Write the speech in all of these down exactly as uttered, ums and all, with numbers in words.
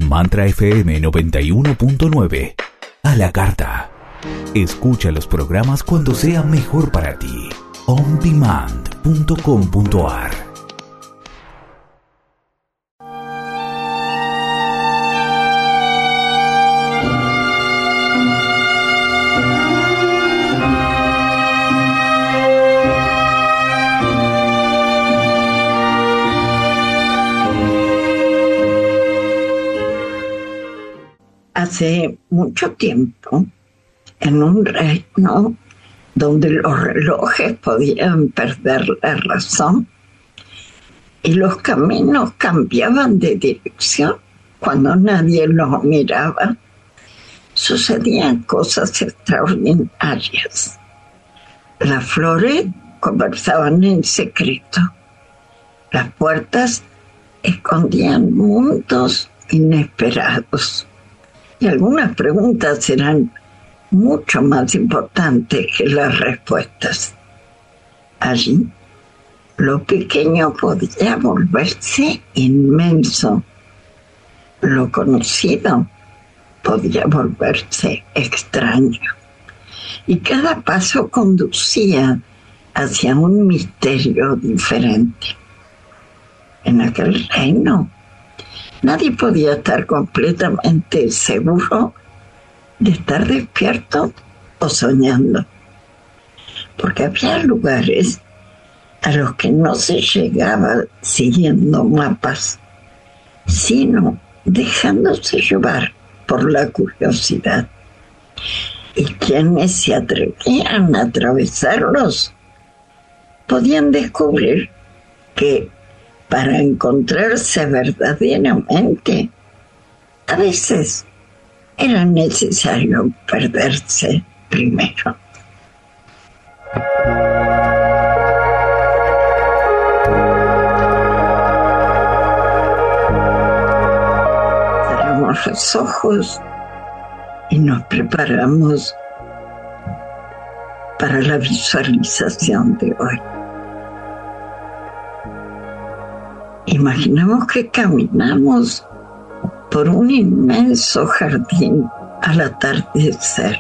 Mantra F M noventa y uno punto nueve. A la carta. Escucha los programas cuando sea mejor para ti. on demand punto com punto a r. Hace mucho tiempo, en un reino donde los relojes podían perder la razón y los caminos cambiaban de dirección cuando nadie los miraba, sucedían cosas extraordinarias. Las flores conversaban en secreto. Las puertas escondían mundos inesperados. Y algunas preguntas eran mucho más importantes que las respuestas. Allí, lo pequeño podía volverse inmenso. Lo conocido podía volverse extraño. Y cada paso conducía hacia un misterio diferente. En aquel reino, nadie podía estar completamente seguro de estar despierto o soñando, porque había lugares a los que no se llegaba siguiendo mapas, sino dejándose llevar por la curiosidad. Y quienes se atrevían a atravesarlos podían descubrir que para encontrarse verdaderamente, a veces era necesario perderse primero. Cerramos los ojos y nos preparamos para la visualización de hoy. Imaginamos que caminamos por un inmenso jardín al atardecer.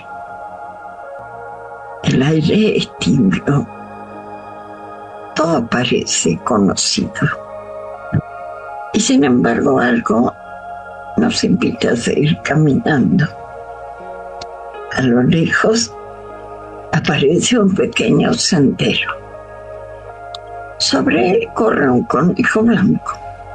El aire es tibio. Todo parece conocido. Y sin embargo algo nos invita a seguir caminando. A lo lejos aparece un pequeño sendero. Sobre él corre un conejo blanco.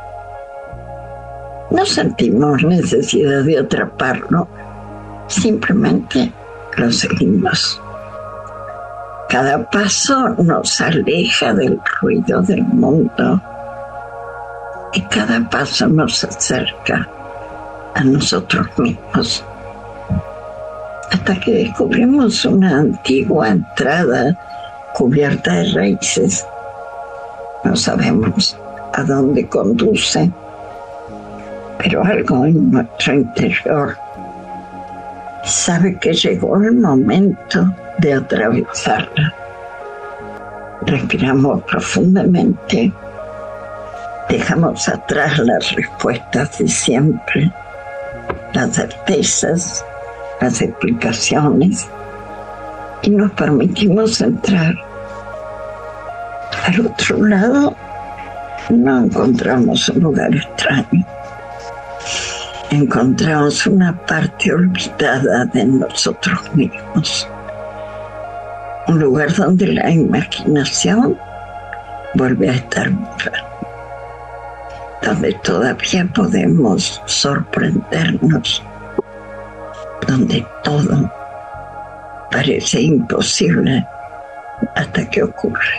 No sentimos necesidad de atraparlo, simplemente lo seguimos. Cada paso nos aleja del ruido del mundo y cada paso nos acerca a nosotros mismos. Hasta que descubrimos una antigua entrada cubierta de raíces. No sabemos a dónde conduce, pero algo en nuestro interior sabe que llegó el momento de atravesarla. Respiramos profundamente, dejamos atrás las respuestas de siempre, las certezas, las explicaciones, y nos permitimos entrar. Al otro lado no encontramos un lugar extraño. Encontramos una parte olvidada de nosotros mismos. Un lugar donde la imaginación vuelve a estar viva. Donde todavía podemos sorprendernos. Donde todo parece imposible hasta que ocurre.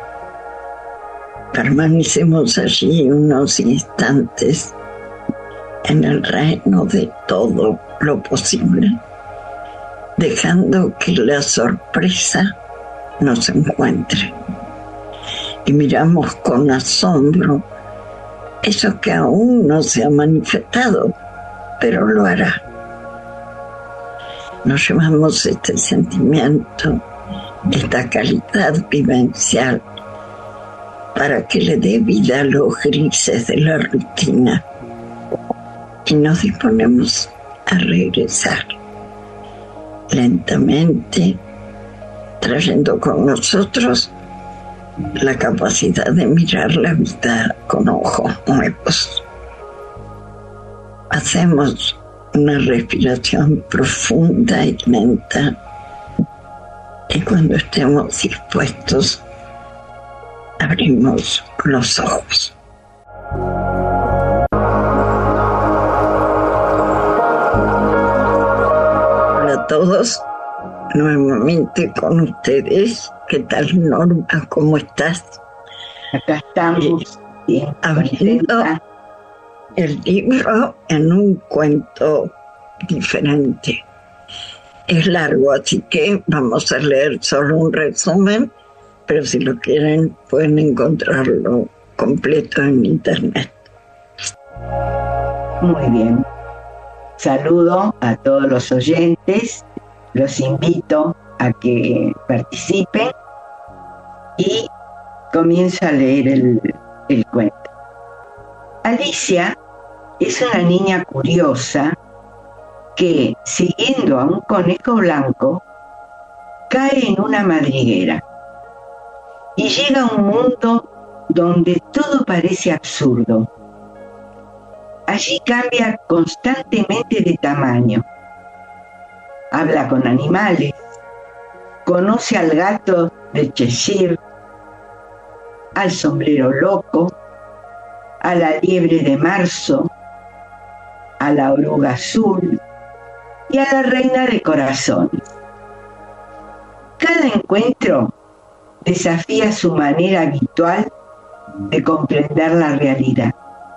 Permanecemos allí unos instantes en el reino de todo lo posible, dejando que la sorpresa nos encuentre. Y miramos con asombro eso que aún no se ha manifestado, pero lo hará. Nos llevamos este sentimiento, esta calidad vivencial, para que le dé vida a los grises de la rutina y nos disponemos a regresar lentamente, trayendo con nosotros la capacidad de mirar la vida con ojos nuevos. Hacemos una respiración profunda y lenta, y cuando estemos dispuestos, abrimos los ojos. Hola a todos, nuevamente con ustedes. ¿Qué tal, Norma? ¿Cómo estás? Acá estamos eh, abriendo el libro en un cuento diferente. Es largo, así que vamos a leer solo un resumen, pero si lo quieren pueden encontrarlo completo en internet. Muy bien. Saludo a todos los oyentes, los invito a que participen y comienzo a leer el, el cuento. Alicia es una niña curiosa que, siguiendo a un conejo blanco, cae en una madriguera y llega a un mundo donde todo parece absurdo. Allí cambia constantemente de tamaño, habla con animales, conoce al gato de Cheshire, al sombrero loco, a la liebre de marzo, a la oruga azul y a la reina de corazones. Cada encuentro desafía su manera habitual de comprender la realidad.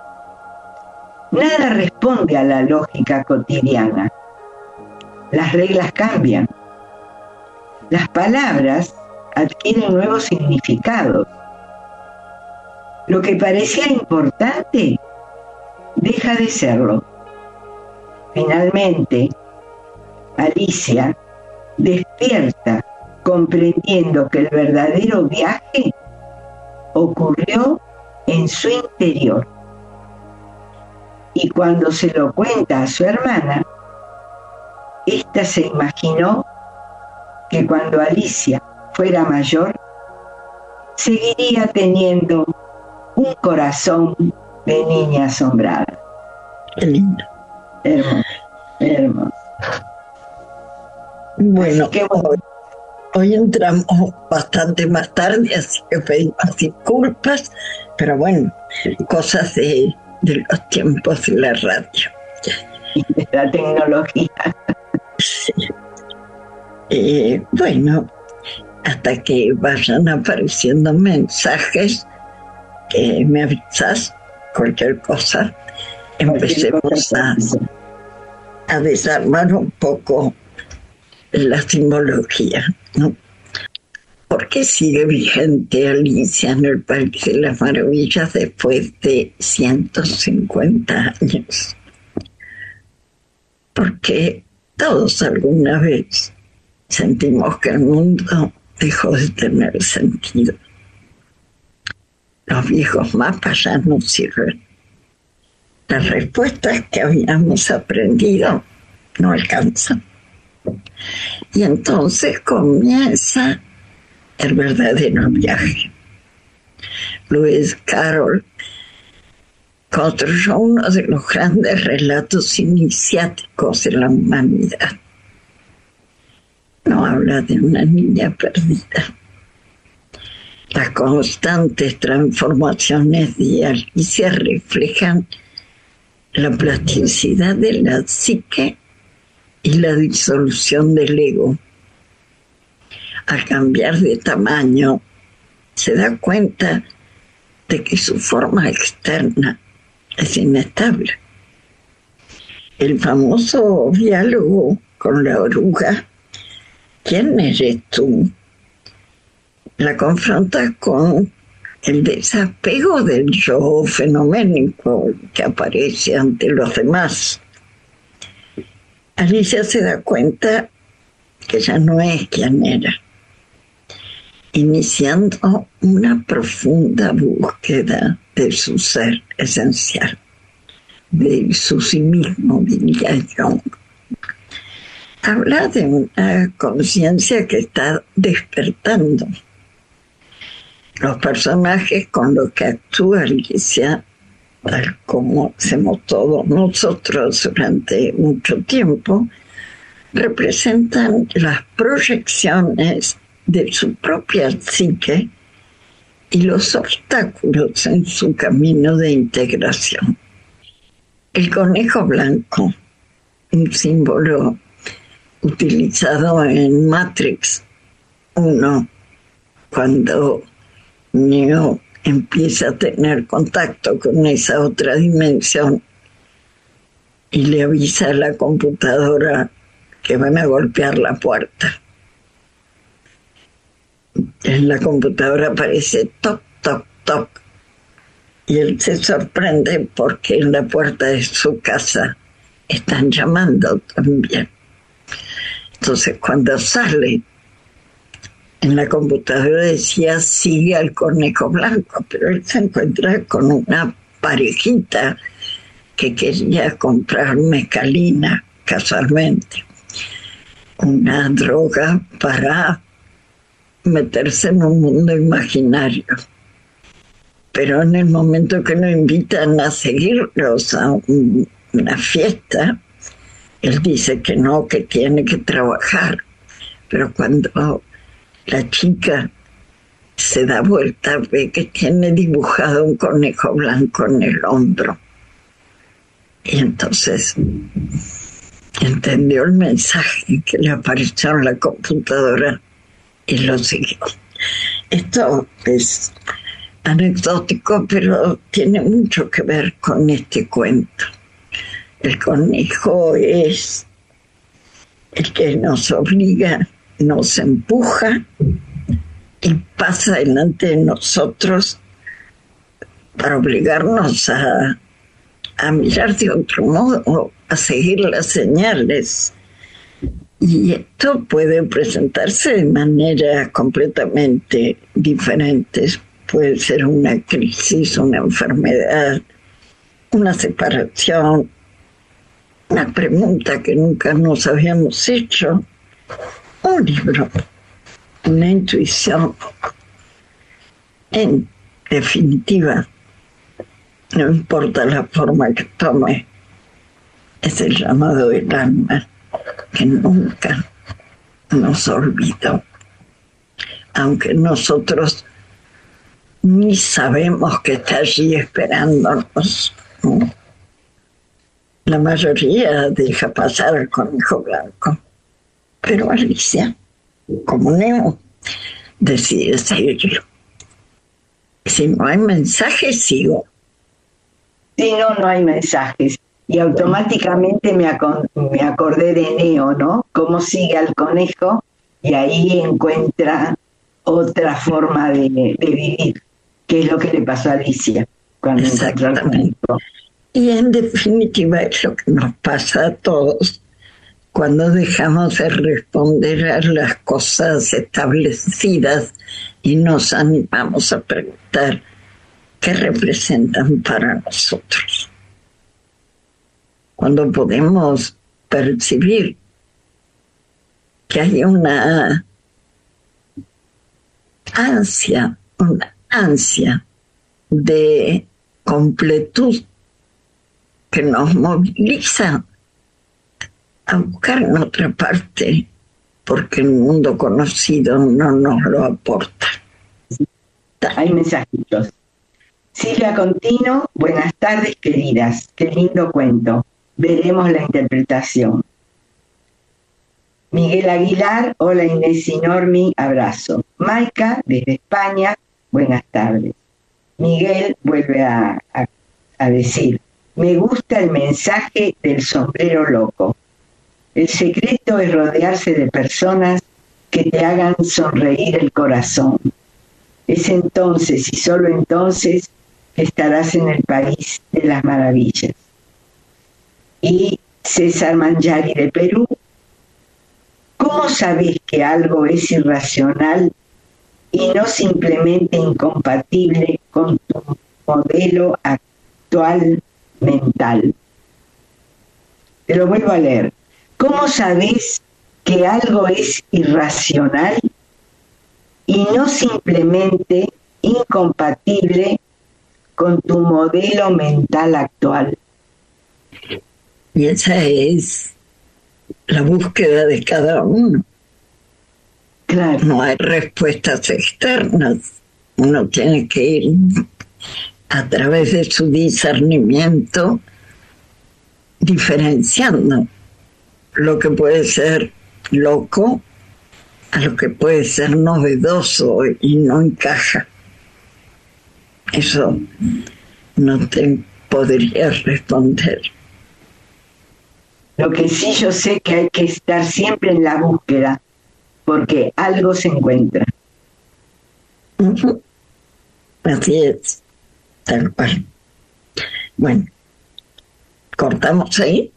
Nada responde a la lógica cotidiana. Las reglas cambian. Las palabras adquieren nuevos significados. Lo que parecía importante deja de serlo. Finalmente, Alicia despierta comprendiendo que el verdadero viaje ocurrió en su interior. Y cuando se lo cuenta a su hermana, ésta se imaginó que cuando Alicia fuera mayor, seguiría teniendo un corazón de niña asombrada. Qué lindo. Hermoso, hermoso. Bueno, así que, bueno, hoy, hoy entramos bastante más tarde, así que pedimos disculpas, pero bueno, cosas de, de los tiempos de la radio. De la tecnología. Sí. Eh, bueno, hasta que vayan apareciendo mensajes, que me avisas, cualquier cosa, empecemos a, a desarmar un poco la simbología, ¿no? ¿Por qué sigue vigente Alicia en el País de las Maravillas después de ciento cincuenta años? Porque todos alguna vez sentimos que el mundo dejó de tener sentido. Los viejos mapas ya no sirven. Las respuestas que habíamos aprendido no alcanzan. Y entonces comienza el verdadero viaje. Lewis Carroll construyó uno de los grandes relatos iniciáticos de la humanidad. No habla de una niña perdida. Las constantes transformaciones de Alicia reflejan la plasticidad de la psique y la disolución del ego. Al cambiar de tamaño, se da cuenta de que su forma externa es inestable. El famoso diálogo con la oruga, ¿quién eres tú?, la confronta con el desapego del yo fenoménico que aparece ante los demás. Alicia se da cuenta que ya no es quien era, iniciando una profunda búsqueda de su ser esencial. de su sí mismo, diría yo. Habla de una conciencia que está despertando. Los personajes con los que actúa Alicia, tal como hacemos todos nosotros durante mucho tiempo, representan las proyecciones de su propia psique y los obstáculos en su camino de integración. El conejo blanco, un símbolo utilizado en Matrix uno, cuando Neo empieza a tener contacto con esa otra dimensión y le avisa a la computadora que van a golpear la puerta. En la computadora aparece toc, toc, toc, y él se sorprende porque en la puerta de su casa están llamando también. Entonces, cuando sale, en la computadora decía sigue al conejo blanco, pero él se encuentra con una parejita que quería comprar mescalina casualmente, una droga para meterse en un mundo imaginario. Pero en el momento que lo invitan a seguirlos a un, una fiesta, él dice que no, que tiene que trabajar. Pero cuando la chica se da vuelta, ve que tiene dibujado un conejo blanco en el hombro. Y entonces entendió el mensaje que le apareció en la computadora y lo siguió. Esto es anecdótico, pero tiene mucho que ver con este cuento. El conejo es el que nos obliga, nos empuja y pasa delante de nosotros para obligarnos a, a mirar de otro modo, a seguir las señales. Y esto puede presentarse de maneras completamente diferentes. Puede ser una crisis, una enfermedad, una separación, una pregunta que nunca nos habíamos hecho, un libro, una intuición. En definitiva, no importa la forma que tome, es el llamado del alma que nunca nos olvidó, aunque nosotros ni sabemos que está allí esperándonos. La mayoría deja pasar al conejo blanco, pero Alicia, como Neo, decide seguirlo. Si no hay mensajes, sigo. Si no, no hay mensajes. Y automáticamente me, ac- me acordé de Neo, ¿no? Cómo sigue al conejo y ahí encuentra otra forma de, de vivir, que es lo que le pasó a Alicia cuando encontró al conejo. Y en definitiva es lo que nos pasa a todos cuando dejamos de responder a las cosas establecidas y nos animamos a preguntar qué representan para nosotros. Cuando podemos percibir que hay una ansia, una ansia de completud que nos moviliza a buscar en otra parte, porque el mundo conocido no nos lo aporta. Hay mensajitos. Silvia Contino, buenas tardes queridas, qué lindo cuento. Veremos la interpretación. Miguel Aguilar, hola Inés y Normi, abrazo. Maika, desde España, buenas tardes. Miguel vuelve a, a, a decir, me gusta el mensaje del sombrero loco. El secreto es rodearse de personas que te hagan sonreír el corazón. Es entonces y solo entonces que estarás en el país de las maravillas. Y César Mangiari de Perú, ¿cómo sabes que algo es irracional y no simplemente incompatible con tu modelo actual mental. Te lo vuelvo a leer. ¿Cómo sabes que algo es irracional y no simplemente incompatible con tu modelo mental actual? Y esa es la búsqueda de cada uno. Claro. No hay respuestas externas. Uno tiene que ir a través de su discernimiento diferenciando lo que puede ser loco a lo que puede ser novedoso y no encaja. Eso no te podría responder. Lo que sí yo sé que hay que estar siempre en la búsqueda, porque algo se encuentra. Uh-huh. Así es, tal cual. Bueno, cortamos ahí.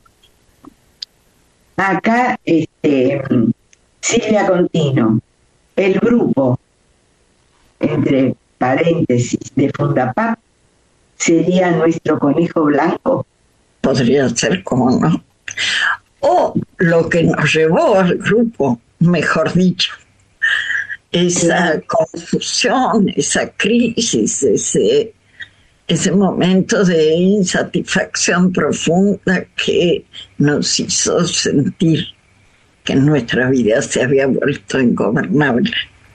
Acá, este, Silvia Contino, el grupo, entre paréntesis, de Fundapap, sería nuestro conejo blanco. Podría ser, como no. O lo que nos llevó al grupo, mejor dicho, esa confusión, esa crisis, ese, ese momento de insatisfacción profunda que nos hizo sentir que nuestra vida se había vuelto ingobernable.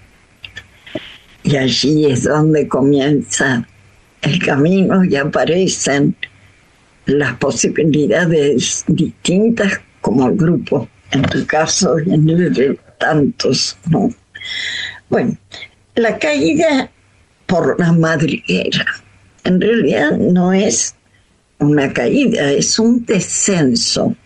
Y allí es donde comienza el camino y aparecen las posibilidades distintas como el grupo, en tu caso y en el de tantos, ¿no? Bueno, la caída por la madriguera en realidad no es una caída, es un descenso.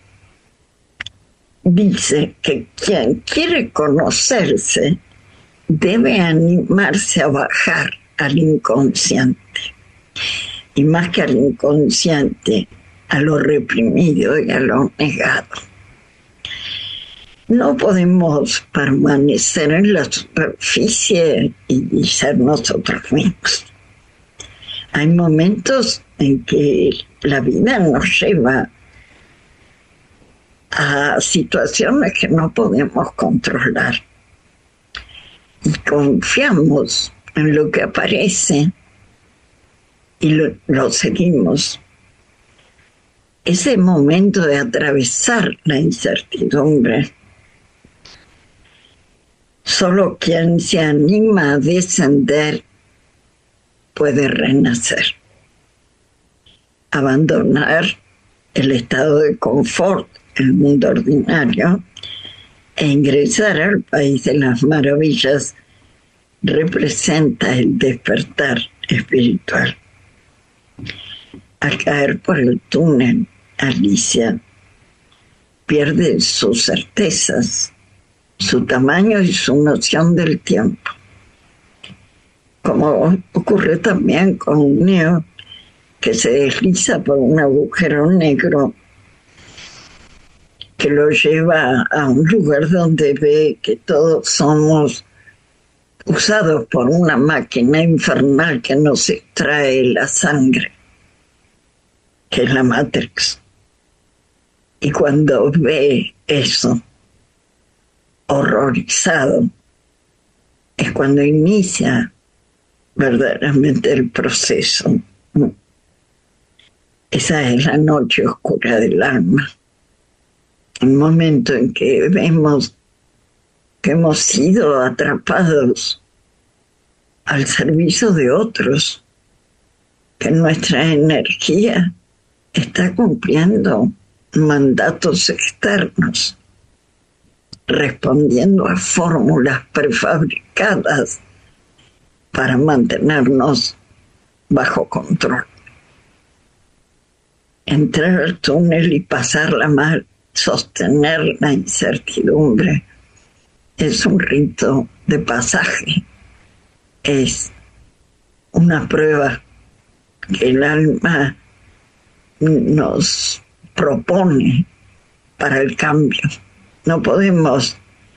Dice que quien quiere conocerse debe animarse a bajar al inconsciente. Y más que al inconsciente, a lo reprimido y a lo negado. No podemos permanecer en la superficie y ser nosotros mismos. Hay momentos en que la vida nos lleva a situaciones que no podemos controlar. Y confiamos en lo que aparece y lo, lo seguimos. Ese momento de atravesar la incertidumbre, solo quien se anima a descender puede renacer. Abandonar el estado de confort, el mundo ordinario, e ingresar al país de las maravillas representa el despertar espiritual. Al caer por el túnel, Alicia pierde sus certezas, su tamaño y su noción del tiempo. Como ocurre también con Neo, que se desliza por un agujero negro que lo lleva a un lugar donde ve que todos somos usados por una máquina infernal que nos extrae la sangre, que es la Matrix. Y cuando ve eso, horrorizado, es cuando inicia verdaderamente el proceso. Esa es la noche oscura del alma. El momento en que vemos que hemos sido atrapados al servicio de otros, que nuestra energía está cumpliendo mandatos externos, respondiendo a fórmulas prefabricadas para mantenernos bajo control. Entrar al túnel y pasarla mal, sostener la incertidumbre, es un rito de pasaje, es una prueba que el alma nos propone para el cambio. No podemos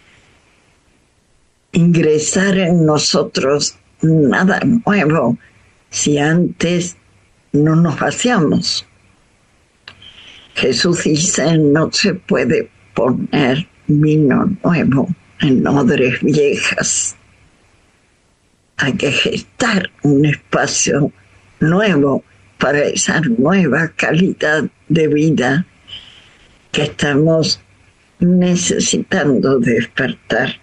ingresar en nosotros nada nuevo si antes no nos vaciamos. Jesús dice, no se puede poner vino nuevo en odres viejas. Hay que gestar un espacio nuevo para esa nueva calidad de vida que estamos necesitando despertar.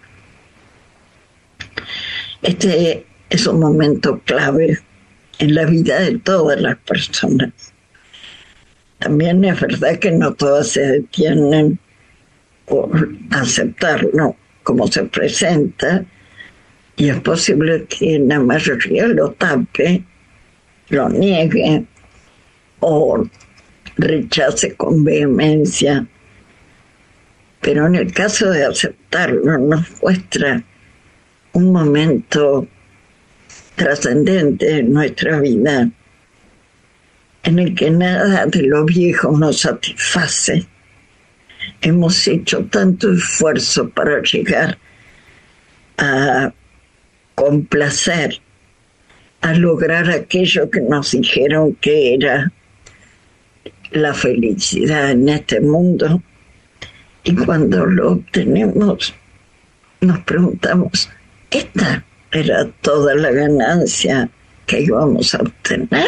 Este es un momento clave en la vida de todas las personas. También es verdad que no todas se detienen por aceptarlo como se presenta, y es posible que la mayoría lo tape, lo niegue o rechace con vehemencia. Pero en el caso de aceptarlo, nos muestra un momento trascendente en nuestra vida, en el que nada de lo viejo nos satisface. Hemos hecho tanto esfuerzo para llegar a complacer, a lograr aquello que nos dijeron que era la felicidad en este mundo, y cuando lo obtenemos nos preguntamos, ¿esta era toda la ganancia que íbamos a obtener?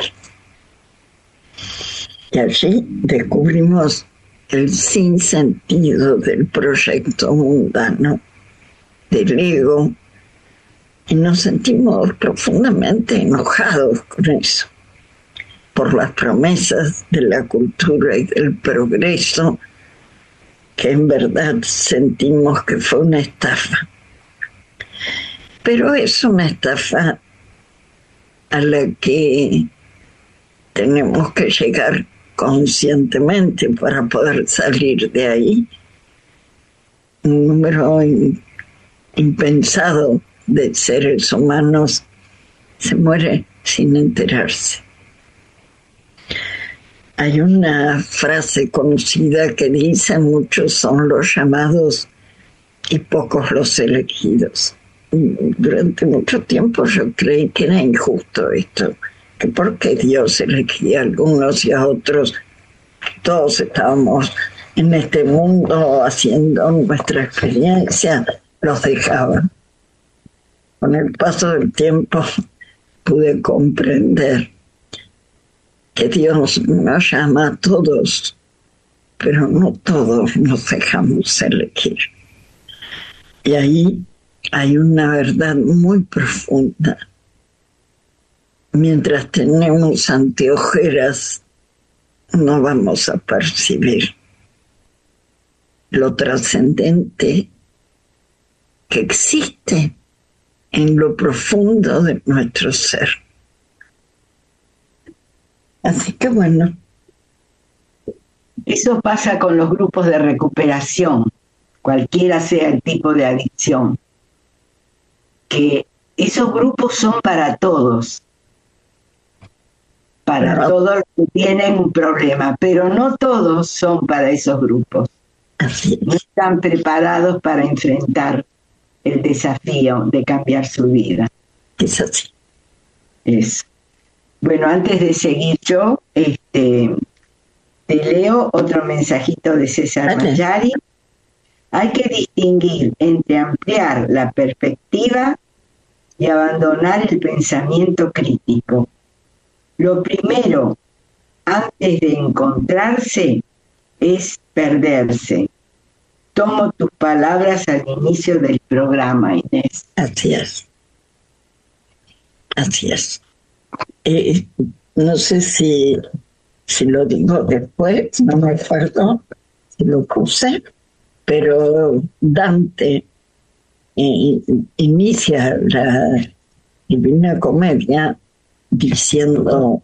Y allí descubrimos el sinsentido del proyecto mundano, del ego, y nos sentimos profundamente enojados con eso, por las promesas de la cultura y del progreso, que en verdad sentimos que fue una estafa. Pero es una estafa a la que tenemos que llegar conscientemente para poder salir de ahí. Un número in, impensado de seres humanos se muere sin enterarse. Hay una frase conocida que dice: muchos son los llamados y pocos los elegidos. Durante mucho tiempo yo creí que era injusto esto, que porque Dios elegía a algunos y a otros, todos estábamos en este mundo haciendo nuestra experiencia, los dejaba. Con el paso del tiempo pude comprender que Dios nos llama a todos, pero no todos nos dejamos elegir. Y ahí hay una verdad muy profunda. Mientras tenemos anteojeras, no vamos a percibir lo trascendente que existe en lo profundo de nuestro ser. Así que bueno. Eso pasa con los grupos de recuperación, cualquiera sea el tipo de adicción, que esos grupos son para todos, para claro. todos los que tienen un problema, pero no todos son para esos grupos. Así es. No están preparados para enfrentar el desafío de cambiar su vida. Es así. Eso. Bueno, antes de seguir yo, este, te leo otro mensajito de César Vale. Mayari. Hay que distinguir entre ampliar la perspectiva y abandonar el pensamiento crítico. Lo primero, antes de encontrarse, es perderse. Tomo tus palabras al inicio del programa, Inés. Así es. Así es. Eh, no sé si, si lo digo después, no me acuerdo si lo puse, pero Dante eh, inicia la Divina Comedia diciendo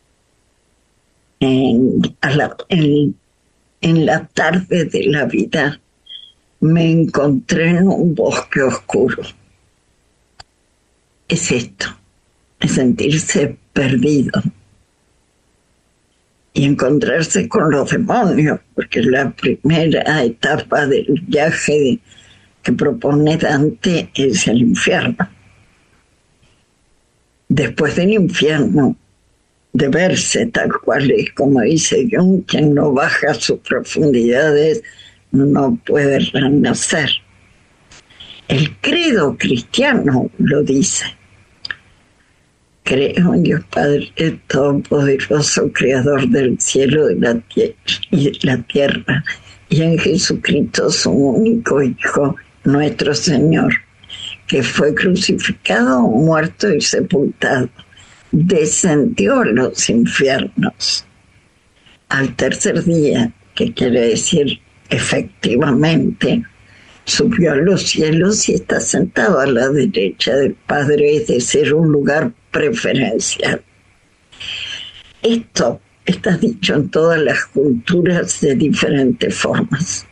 en, a la, en, en la tarde de la vida me encontré en un bosque oscuro. Es esto, es sentirse perdido y encontrarse con los demonios, porque la primera etapa del viaje que propone Dante es el infierno. Después del infierno de verse tal cual es, como dice Jung, quien no baja a sus profundidades no puede renacer. El credo cristiano lo dice. Creo en Dios Padre Todopoderoso, Creador del cielo de la tierra y de la tierra, y en Jesucristo, su único Hijo, nuestro Señor, que fue crucificado, muerto y sepultado, descendió a los infiernos. Al tercer día, que quiere decir efectivamente, subió a los cielos y está sentado a la derecha del Padre, es decir, un lugar preferencial. Esto está dicho en todas las culturas de diferentes formas.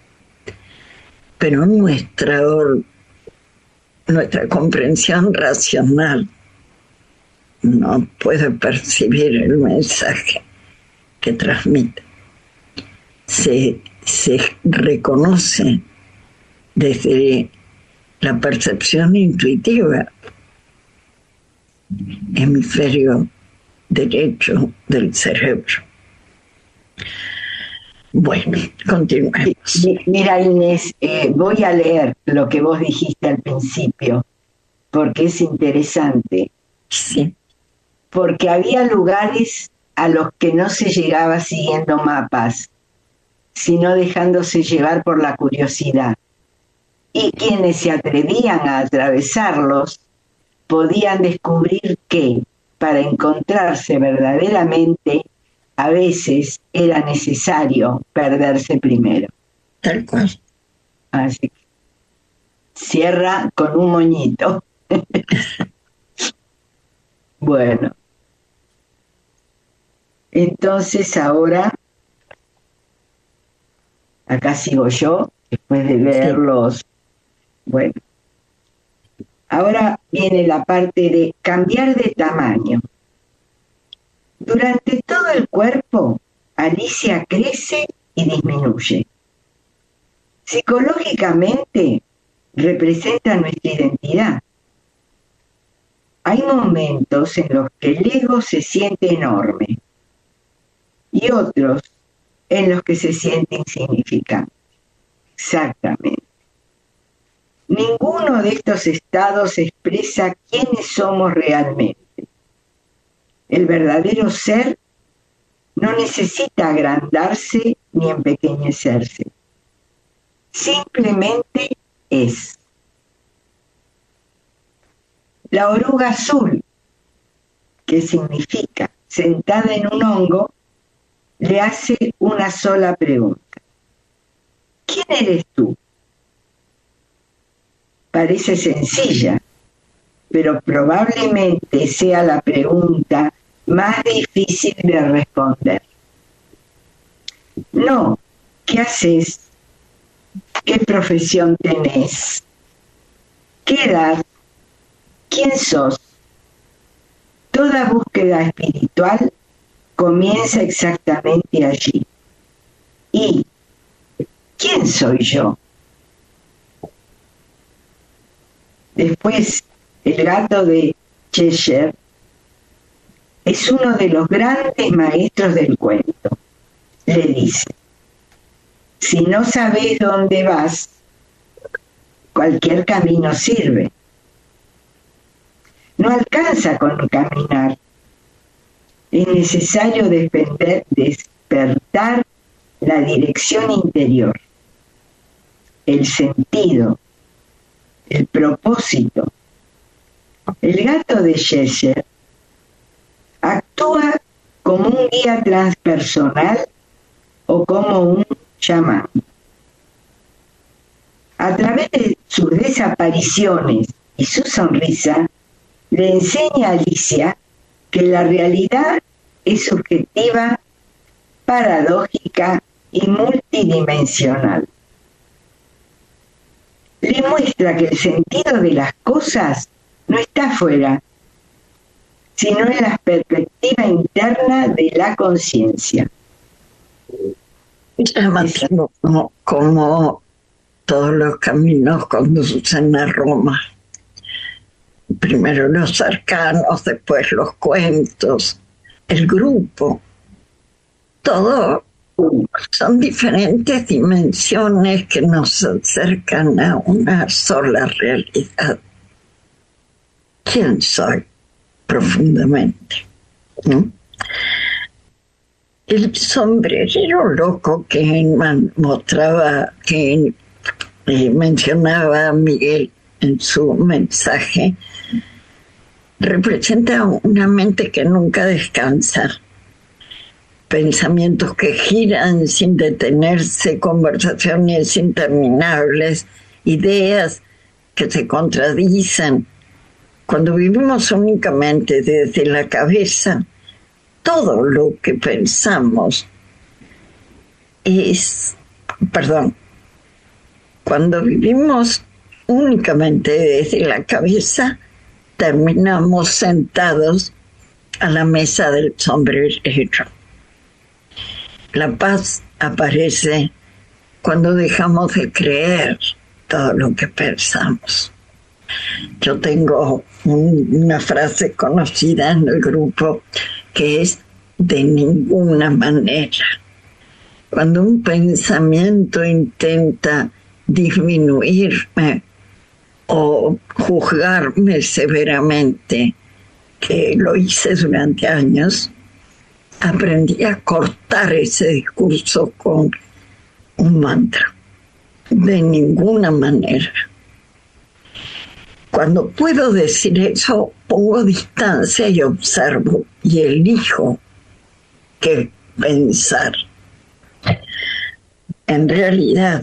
Pero nuestra, nuestra comprensión racional no puede percibir el mensaje que transmite. Se, se reconoce desde la percepción intuitiva, hemisferio derecho del cerebro. Bueno, continuemos. Mira, Inés, eh, voy a leer lo que vos dijiste al principio, porque es interesante. Sí. Porque había lugares a los que no se llegaba siguiendo mapas, sino dejándose llevar por la curiosidad. Y quienes se atrevían a atravesarlos podían descubrir que, para encontrarse verdaderamente, a veces era necesario perderse primero. Tal cual. Así que cierra con un moñito. Bueno. Entonces ahora, acá sigo yo, después de verlos. Bueno. Ahora viene la parte de cambiar de tamaño. Durante todo el cuerpo, Alicia crece y disminuye. Psicológicamente, representa nuestra identidad. Hay momentos en los que el ego se siente enorme y otros en los que se siente insignificante. Exactamente. Ninguno de estos estados expresa quiénes somos realmente. El verdadero ser no necesita agrandarse ni empequeñecerse. Simplemente es. La oruga azul, que significa sentada en un hongo, le hace una sola pregunta. ¿Quién eres tú? Parece sencilla, pero probablemente sea la pregunta más difícil de responder. No, ¿qué haces? ¿Qué profesión tenés? ¿Qué edad? ¿Quién sos? Toda búsqueda espiritual comienza exactamente allí. ¿Y quién soy yo? Después, el gato de Cheshire es uno de los grandes maestros del cuento. Le dice, si no sabes dónde vas, cualquier camino sirve. No alcanza con caminar. Es necesario despender, despertar la dirección interior, el sentido, el propósito. El gato de Cheshire actúa como un guía transpersonal o como un chamán. A través de sus desapariciones y su sonrisa, le enseña a Alicia que la realidad es subjetiva, paradójica y multidimensional. Le muestra que el sentido de las cosas no está afuera, sino en la perspectiva interna de la conciencia. Llamativo, como, como todos los caminos conducen a Roma. Primero los arcanos, después los cuentos, el grupo, todo son diferentes dimensiones que nos acercan a una sola realidad. ¿Quién soy profundamente? ¿No? El sombrerero loco que mostraba, que eh, mencionaba Miguel en su mensaje, representa una mente que nunca descansa, pensamientos que giran sin detenerse, conversaciones interminables, ideas que se contradicen. Cuando vivimos únicamente desde la cabeza, todo lo que pensamos es, perdón, cuando vivimos únicamente desde la cabeza, terminamos sentados a la mesa del sombrerero. La paz aparece cuando dejamos de creer todo lo que pensamos. Yo tengo un, una frase conocida en el grupo que es de ninguna manera. Cuando un pensamiento intenta disminuirme o juzgarme severamente, que lo hice durante años, aprendí a cortar ese discurso con un mantra. De ninguna manera. Cuando puedo decir eso, pongo distancia y observo y elijo qué pensar. En realidad,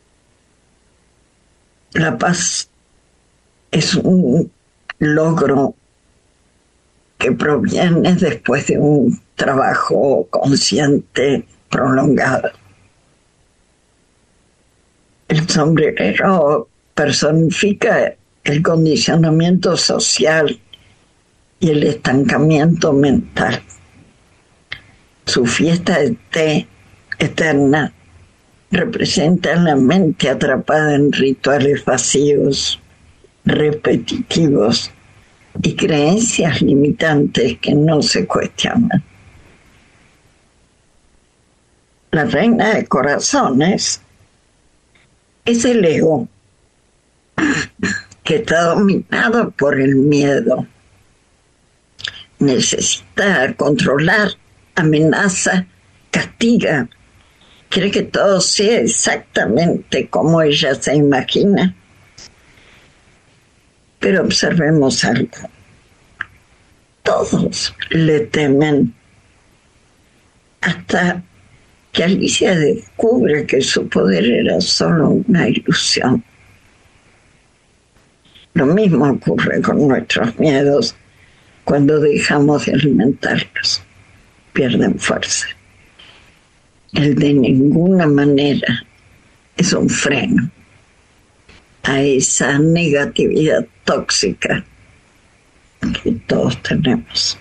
la paz es un logro que proviene después de un trabajo consciente prolongado. El sombrerero personifica el condicionamiento social y el estancamiento mental. Su fiesta de té eterna representa la mente atrapada en rituales vacíos, repetitivos y creencias limitantes que no se cuestionan. La reina de corazones es el ego que está dominado por el miedo. Necesita controlar, amenaza, castiga. Quiere que todo sea exactamente como ella se imagina. Pero observemos algo. Todos le temen hasta que Alicia descubre que su poder era solo una ilusión. Lo mismo ocurre con nuestros miedos cuando dejamos de alimentarlos. Pierden fuerza. El de ninguna manera es un freno a esa negatividad tóxica que todos tenemos.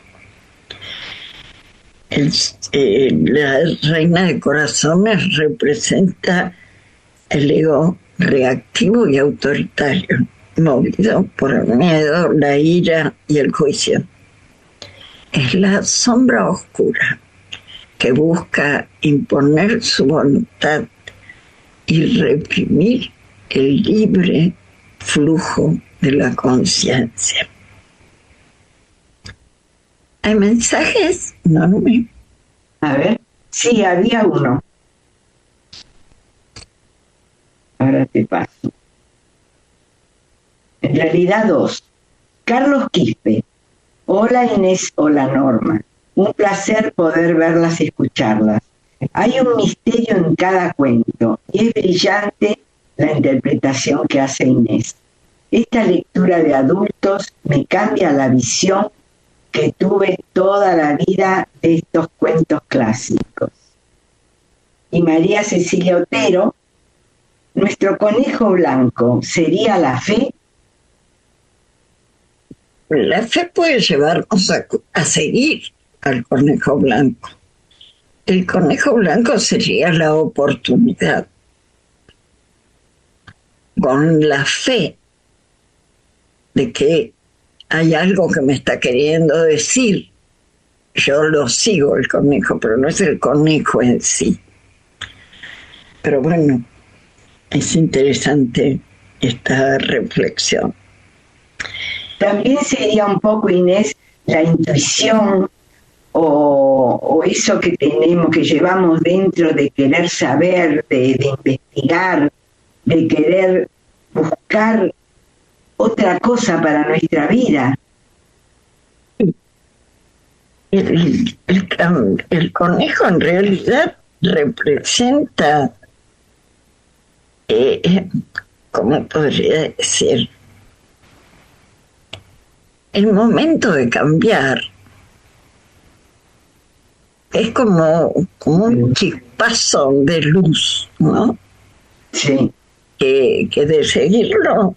El, eh, la reina de corazones representa el ego reactivo y autoritario, movido por el miedo, la ira y el juicio. Es la sombra oscura que busca imponer su voluntad y reprimir el libre flujo de la conciencia. ¿Hay mensajes? No, no me... A ver, sí, había uno. Ahora te paso. En realidad dos. Carlos Quispe. Hola Inés, hola Norma. Un placer poder verlas y escucharlas. Hay un misterio en cada cuento y es brillante la interpretación que hace Inés. Esta lectura de adultos me cambia la visión que tuve toda la vida de estos cuentos clásicos. Y María Cecilia Otero, nuestro conejo blanco, ¿sería la fe? La fe puede llevarnos a, a seguir al conejo blanco. El conejo blanco sería la oportunidad. Con la fe de que hay algo que me está queriendo decir yo lo sigo el conejo, pero no es el conejo en sí. Pero bueno, es interesante esta reflexión. También sería un poco, Inés, la intuición o, o eso que tenemos, que llevamos dentro de querer saber, de, de investigar, de querer buscar otra cosa para nuestra vida. El, el, el conejo en realidad representa, eh, ¿cómo podría decir? El momento de cambiar. Es como, como un chispazo de luz, ¿no? Sí. Que, que de seguirlo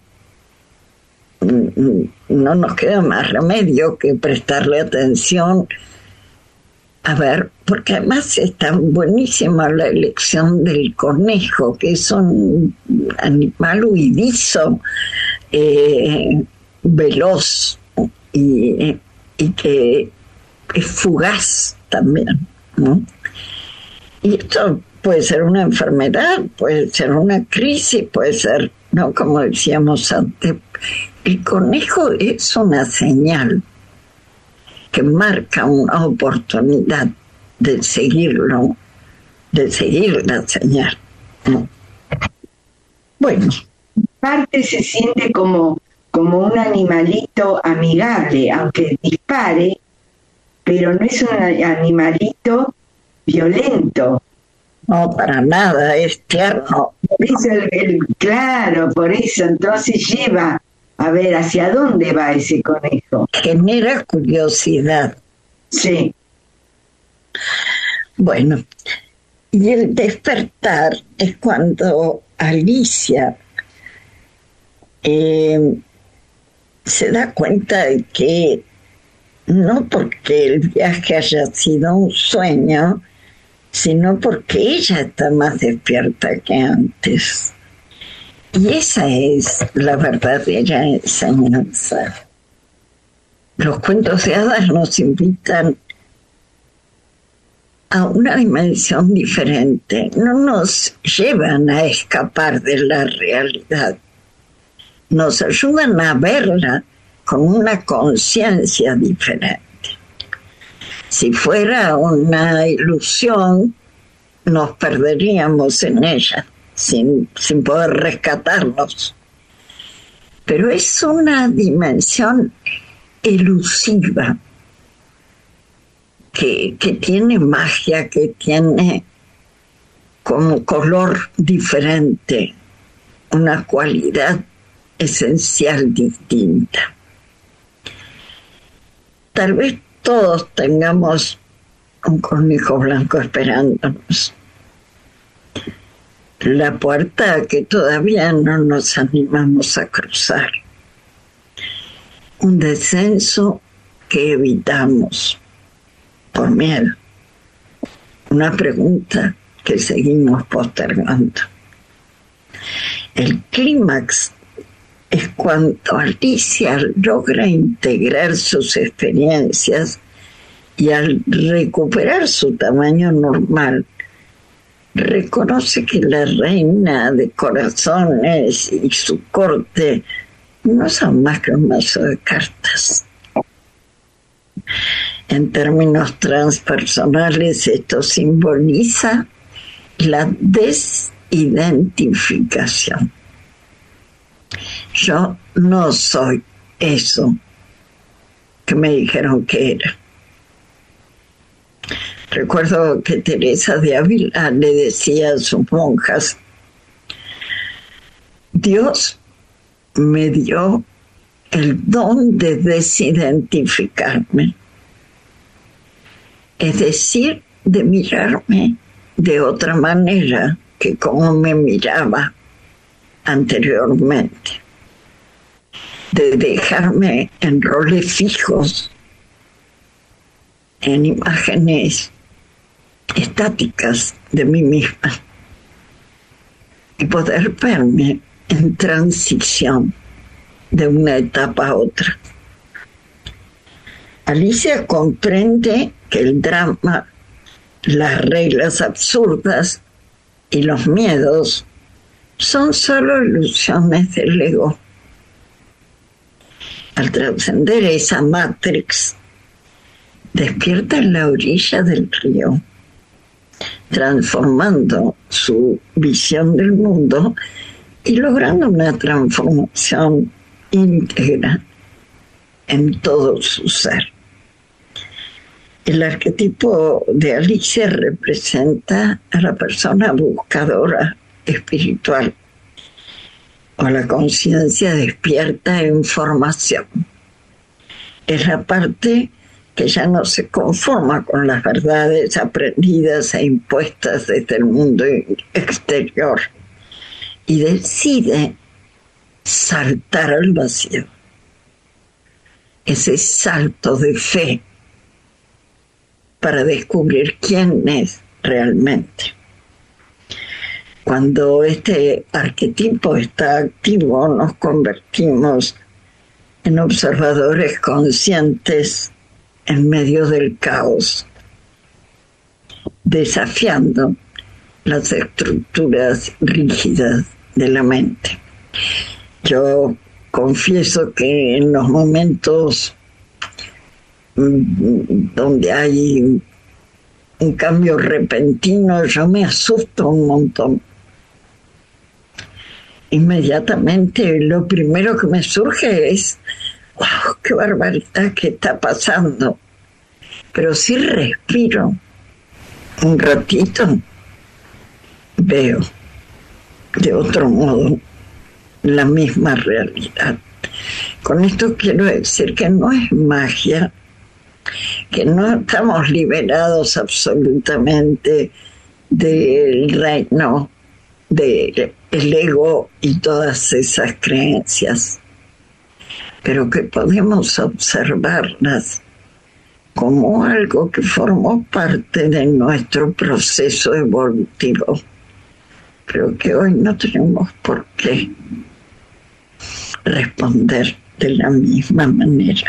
no nos queda más remedio que prestarle atención. A ver, porque además está buenísima la elección del conejo, que es un animal huidizo, eh, veloz y, y que es fugaz también, ¿no? Y esto puede ser una enfermedad, puede ser una crisis, puede ser, ¿no? Como decíamos antes, el conejo es una señal que marca una oportunidad de seguirlo, de seguir la señal, ¿no? Bueno. Parte se siente como, como un animalito amigable, aunque dispare, pero no es un animalito violento. No, para nada, es tierno. Por eso el, el, claro, por eso entonces lleva a ver hacia dónde va ese conejo. Genera curiosidad. Sí. Bueno, y el despertar es cuando Alicia eh, se da cuenta de que no porque el viaje haya sido un sueño, sino porque ella está más despierta que antes. Y esa es la verdadera enseñanza. Los cuentos de hadas nos invitan a una dimensión diferente, no nos llevan a escapar de la realidad, nos ayudan a verla con una conciencia diferente. Si fuera una ilusión, nos perderíamos en ella, sin, sin poder rescatarnos. Pero es una dimensión elusiva, que, que tiene magia, que tiene como color diferente, una cualidad esencial distinta. Tal vez todos tengamos un conejo blanco esperándonos. La puerta que todavía no nos animamos a cruzar. Un descenso que evitamos por miedo. Una pregunta que seguimos postergando. El clímax es cuando Alicia logra integrar sus experiencias y al recuperar su tamaño normal, reconoce que la reina de corazones y su corte no son más que un mazo de cartas. En términos transpersonales, esto simboliza la desidentificación. Yo no soy eso que me dijeron que era. Recuerdo que Teresa de Ávila le decía a sus monjas: Dios me dio el don de desidentificarme, es decir, de mirarme de otra manera que como me miraba anteriormente, de dejarme en roles fijos, en imágenes estáticas de mí misma, y poder verme en transición de una etapa a otra. Alicia comprende que el drama, las reglas absurdas y los miedos son solo ilusiones del ego. Al trascender esa Matrix, despierta en la orilla del río, transformando su visión del mundo y logrando una transformación íntegra en todo su ser. El arquetipo de Alicia representa a la persona buscadora espiritual o la conciencia despierta en formación. Es la parte que ya no se conforma con las verdades aprendidas e impuestas desde el mundo exterior y decide saltar al vacío. Ese salto de fe para descubrir quién es realmente. Cuando este arquetipo está activo, nos convertimos en observadores conscientes en medio del caos, desafiando las estructuras rígidas de la mente. Yo confieso que en los momentos donde hay un cambio repentino, yo me asusto un montón. Inmediatamente lo primero que me surge es ¡wow! ¡Qué barbaridad que está pasando! Pero si respiro un ratito, veo de otro modo la misma realidad. Con esto quiero decir que no es magia, que no estamos liberados absolutamente del reino del ego y todas esas creencias, pero que podemos observarlas como algo que formó parte de nuestro proceso evolutivo, pero que hoy no tenemos por qué responder de la misma manera.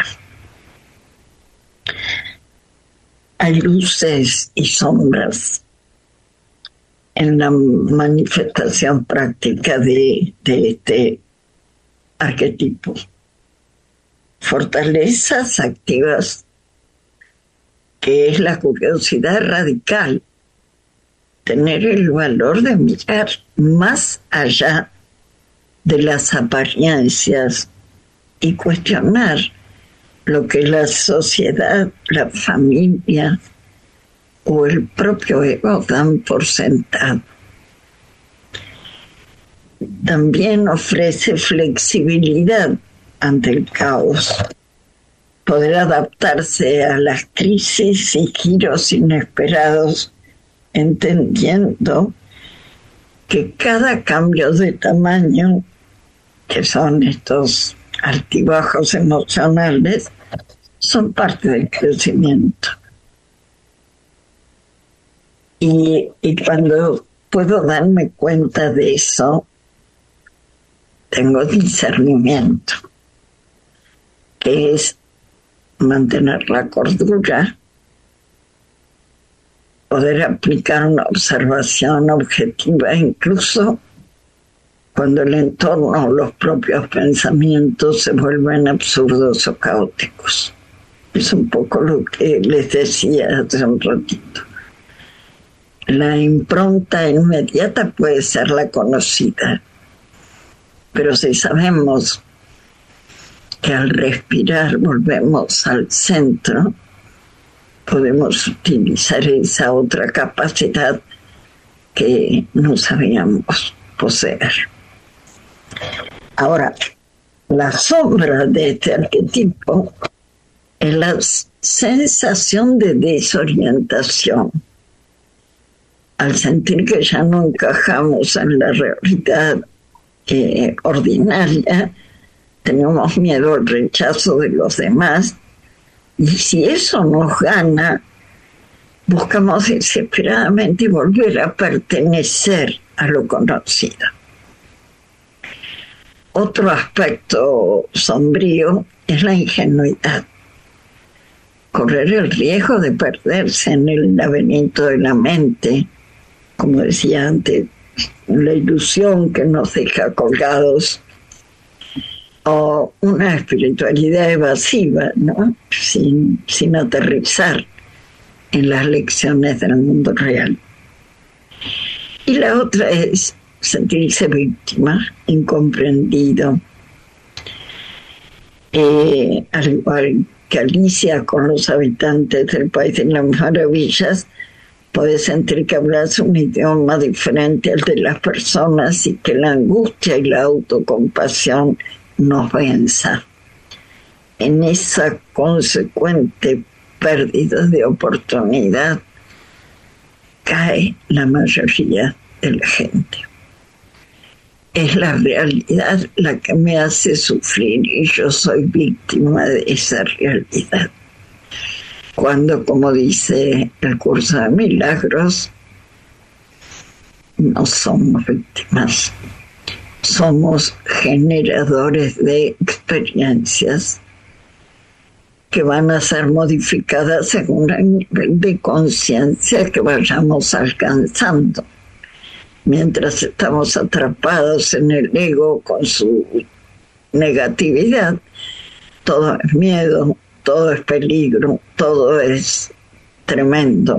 Hay luces y sombras en la manifestación práctica de, de este arquetipo. Fortalezas activas, que es la curiosidad radical, tener el valor de mirar más allá de las apariencias y cuestionar lo que la sociedad, la familia o el propio ego dan por sentado. También ofrece flexibilidad ante el caos, poder adaptarse a las crisis y giros inesperados, entendiendo que cada cambio de tamaño, que son estos altibajos emocionales, son parte del crecimiento. Y, y cuando puedo darme cuenta de eso, tengo discernimiento, que es mantener la cordura, poder aplicar una observación objetiva, incluso cuando el entorno o los propios pensamientos se vuelven absurdos o caóticos. Es un poco lo que les decía hace un ratito. La impronta inmediata puede ser la conocida, pero si sabemos que al respirar volvemos al centro, podemos utilizar esa otra capacidad que no sabíamos poseer. Ahora, la sombra de este arquetipo es la sensación de desorientación. Al sentir que ya no encajamos en la realidad eh, ordinaria, tenemos miedo al rechazo de los demás, y si eso nos gana, buscamos desesperadamente volver a pertenecer a lo conocido. Otro aspecto sombrío es la ingenuidad. correr el riesgo de perderse en el laberinto de la mente, como decía antes, la ilusión que nos deja colgados, o una espiritualidad evasiva, ¿no? Sin, sin aterrizar en las lecciones del mundo real. Y la otra es sentirse víctima, incomprendido. Eh, al igual que Alicia con los habitantes del País de las Maravillas, puede sentir que hablas un idioma diferente al de las personas y que la angustia y la autocompasión nos venza. En esa consecuente pérdida de oportunidad cae la mayoría de la gente. Es la realidad la que me hace sufrir y yo soy víctima de esa realidad. Cuando, como dice el curso de milagros, no somos víctimas, somos generadores de experiencias que van a ser modificadas según el nivel de conciencia que vayamos alcanzando. Mientras estamos atrapados en el ego con su negatividad, todo es miedo, todo es peligro, todo es tremendo.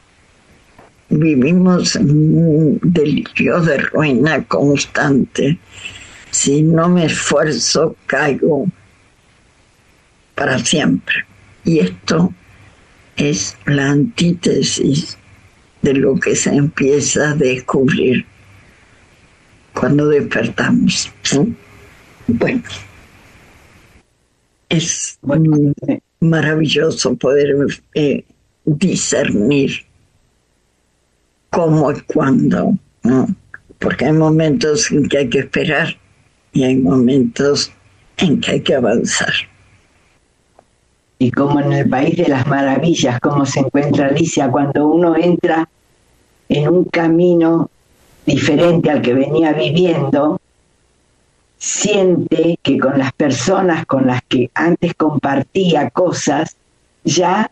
Vivimos en un delirio de ruina constante. Si no me esfuerzo, caigo para siempre. Y esto es la antítesis de lo que se empieza a descubrir cuando despertamos. ¿Sí? Bueno, es bueno, maravilloso poder eh, discernir cómo y cuándo, ¿no? Porque hay momentos en que hay que esperar y hay momentos en que hay que avanzar. Y como en el País de las Maravillas, como se encuentra Alicia, cuando uno entra en un camino diferente al que venía viviendo, siente que con las personas con las que antes compartía cosas, ya,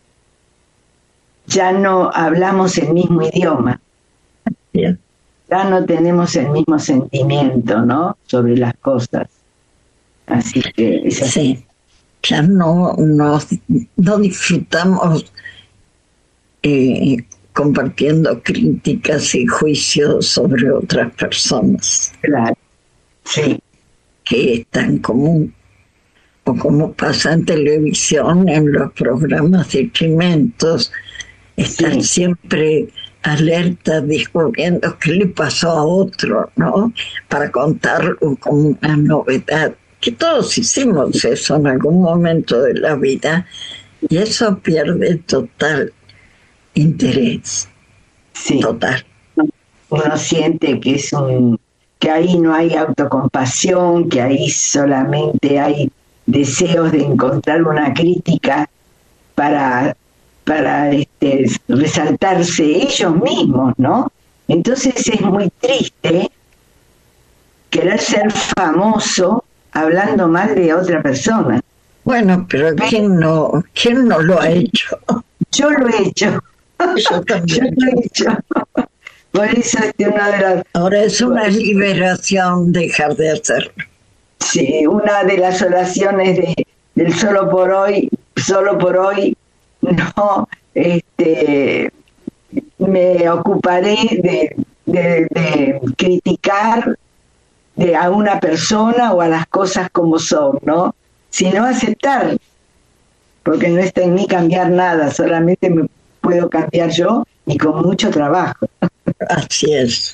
ya no hablamos el mismo idioma. Bien. Ya no tenemos el mismo sentimiento, ¿no?, sobre las cosas. Así que es así. Sí. Ya no, no, no disfrutamos eh, compartiendo críticas y juicios sobre otras personas. Claro, sí. Que es tan común, o como pasa en televisión, en los programas de experimentos, estar sí. siempre alerta, descubriendo qué le pasó a otro, ¿no? Para contarlo como una novedad. Que todos hicimos eso en algún momento de la vida, y eso pierde total interés. Sí. Total. Uno siente que es un, que ahí no hay autocompasión, que ahí solamente hay deseos de encontrar una crítica para, para este, resaltarse ellos mismos, ¿no? Entonces es muy triste querer ser famoso hablando mal de otra persona. Bueno, pero ¿quién no, quién no lo ha hecho? Yo lo he hecho. Yo también. Yo lo he hecho. Por eso es una de las... Ahora es una liberación dejar de hacerlo. Sí, una de las oraciones de, del solo por hoy, solo por hoy, no, este, me ocuparé de, de, de criticar de a una persona o a las cosas como son, ¿no? Sino aceptar, porque no está en mí cambiar nada, solamente me puedo cambiar yo y con mucho trabajo. Así es.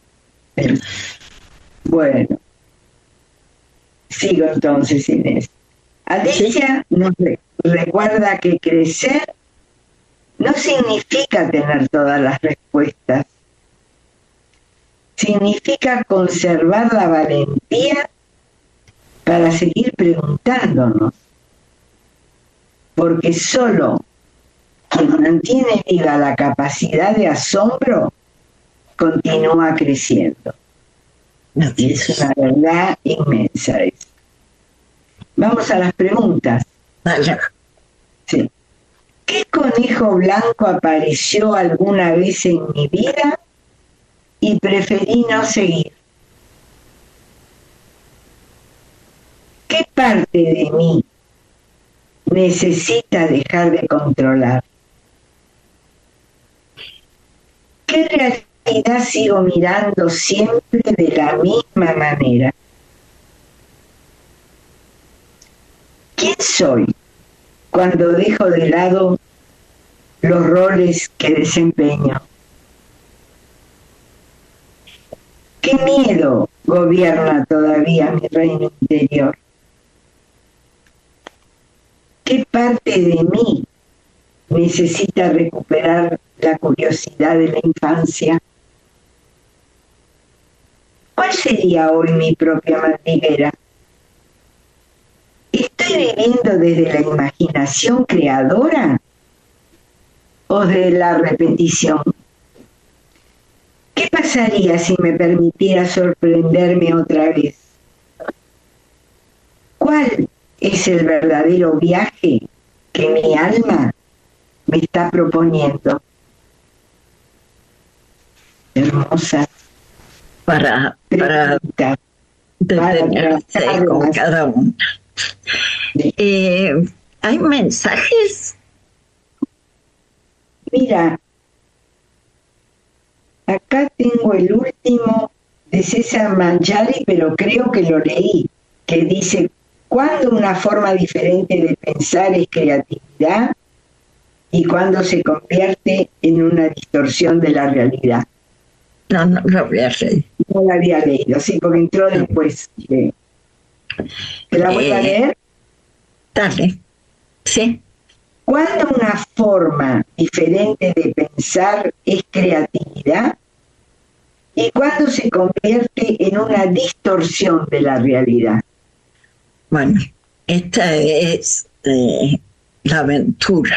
Bueno, sigo entonces, Inés. Alicia ¿Sí? nos recuerda que crecer no significa tener todas las respuestas. Significa conservar la valentía para seguir preguntándonos, porque solo quien mantiene viva la capacidad de asombro continúa creciendo. Y es una verdad inmensa eso. Vamos a las preguntas. Vaya. Sí. ¿Qué conejo blanco apareció alguna vez en mi vida y preferí no seguir? ¿Qué parte de mí necesita dejar de controlar? ¿Qué realidad sigo mirando siempre de la misma manera? ¿Quién soy cuando dejo de lado los roles que desempeño? ¿Qué miedo gobierna todavía mi reino interior? ¿Qué parte de mí necesita recuperar la curiosidad de la infancia? ¿Cuál sería hoy mi propia madriguera? ¿Estoy viviendo desde la imaginación creadora o de la repetición? ¿Qué pasaría si me permitiera sorprenderme otra vez? ¿Cuál es el verdadero viaje que mi alma me está proponiendo? Hermosa. Para, para detenerse con cada una. Eh, ¿Hay mensajes? Mira, acá tengo el último de César Mangiari, pero creo que lo leí, que dice: ¿cuándo una forma diferente de pensar es creatividad y cuándo se convierte en una distorsión de la realidad? No, no lo había leído. No la había leído, sí, porque entró después. ¿Te la voy eh, a leer? Dale, sí. ¿Cuándo una forma diferente de pensar es creatividad y cuándo se convierte en una distorsión de la realidad? Bueno, esta es eh, la aventura.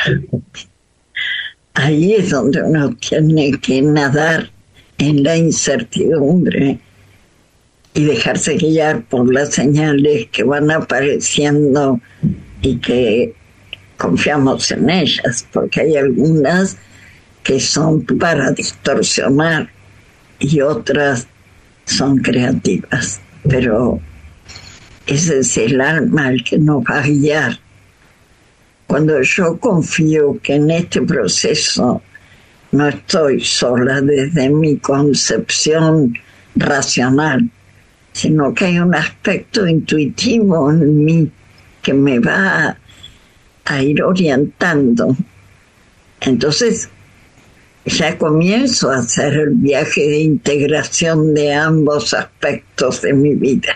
Ahí es donde uno tiene que nadar en la incertidumbre y dejarse guiar por las señales que van apareciendo y que confiamos en ellas, porque hay algunas que son para distorsionar y otras son creativas, pero ese es el alma el que nos va a guiar. Cuando yo confío que en este proceso no estoy sola desde mi concepción racional, sino que hay un aspecto intuitivo en mí que me va a ir orientando. Entonces ya comienzo a hacer el viaje de integración de ambos aspectos de mi vida.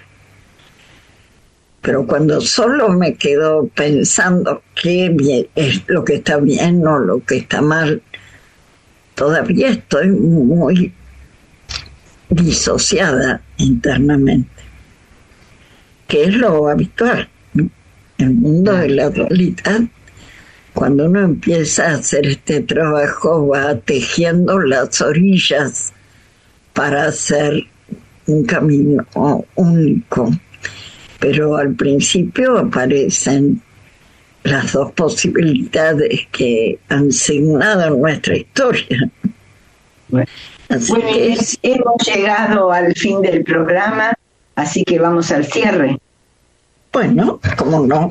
Pero cuando solo me quedo pensando qué bien es lo que está bien o lo que está mal, todavía estoy muy disociada internamente, que es lo habitual. El mundo de la dualidad, cuando uno empieza a hacer este trabajo, va tejiendo las orillas para hacer un camino único. Pero al principio aparecen las dos posibilidades que han signado nuestra historia. Bueno, así bueno que es, hemos llegado al fin del programa, así que vamos al cierre. Bueno, cómo no.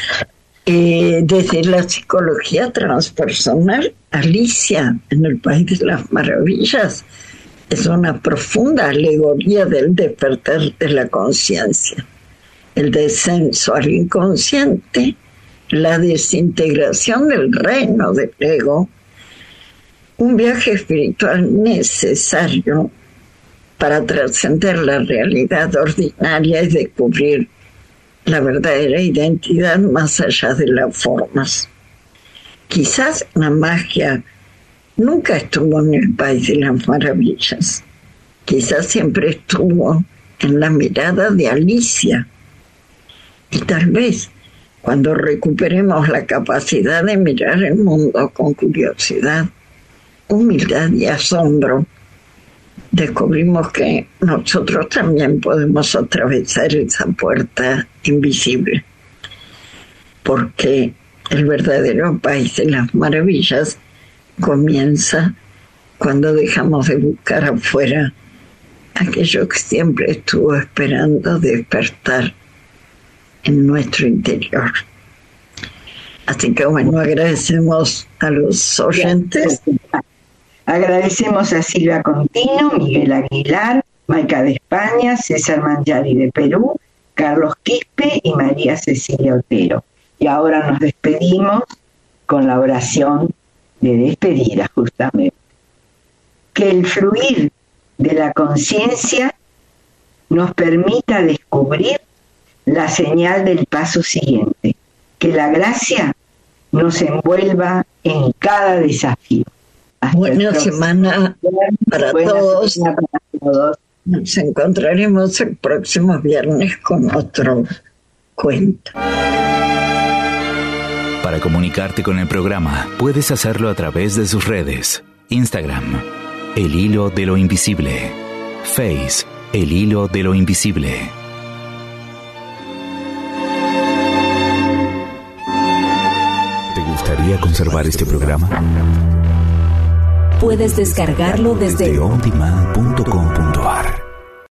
Eh, desde la psicología transpersonal, Alicia en el País de las Maravillas es una profunda alegoría del despertar de la conciencia, el descenso al inconsciente, la desintegración del reino del ego, un viaje espiritual necesario para trascender la realidad ordinaria y descubrir la verdadera identidad más allá de las formas. Quizás la magia nunca estuvo en el País de las Maravillas, quizás siempre estuvo en la mirada de Alicia. Y tal vez cuando recuperemos la capacidad de mirar el mundo con curiosidad, humildad y asombro, descubrimos que nosotros también podemos atravesar esa puerta invisible. Porque El verdadero país de las maravillas comienza cuando dejamos de buscar afuera aquello que siempre estuvo esperando despertar en nuestro interior. Así que bueno, agradecemos a los oyentes. Agradecemos a Silvia Contino, Miguel Aguilar, Maica de España, César Mangiari de Perú, Carlos Quispe y María Cecilia Otero. Y ahora nos despedimos con la oración de despedida, justamente. Que el fluir de la conciencia nos permita descubrir la señal del paso siguiente. Que la gracia nos envuelva en cada desafío. Hasta Buena semana para Buena todos. semana para todos. Nos encontraremos el próximo viernes con otro cuento. Para comunicarte con el programa, puedes hacerlo a través de sus redes. Instagram, El Hilo de lo Invisible. Face, El Hilo de lo Invisible. ¿Te gustaría conservar este programa? Puedes descargarlo desde Desde on demand punto com punto a r